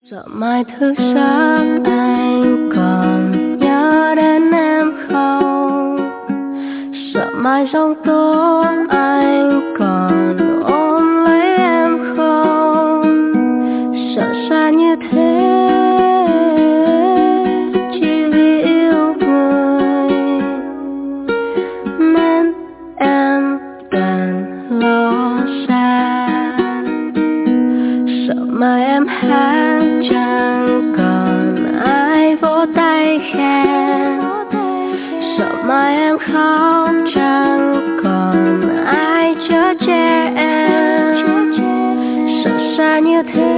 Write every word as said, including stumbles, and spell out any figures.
Sợ mai thức giấc anh còn nhớ đến em không? Sợ mai giông tố anh còn ôm lấy em không? Sợ xa như thế chỉ vì yêu người nên em đành lo xa. Sợ mai em hát chẳng còn ai vỗ tay khen, sợ mai em khóc chẳng còn ai chở che em. Sợ xa như thế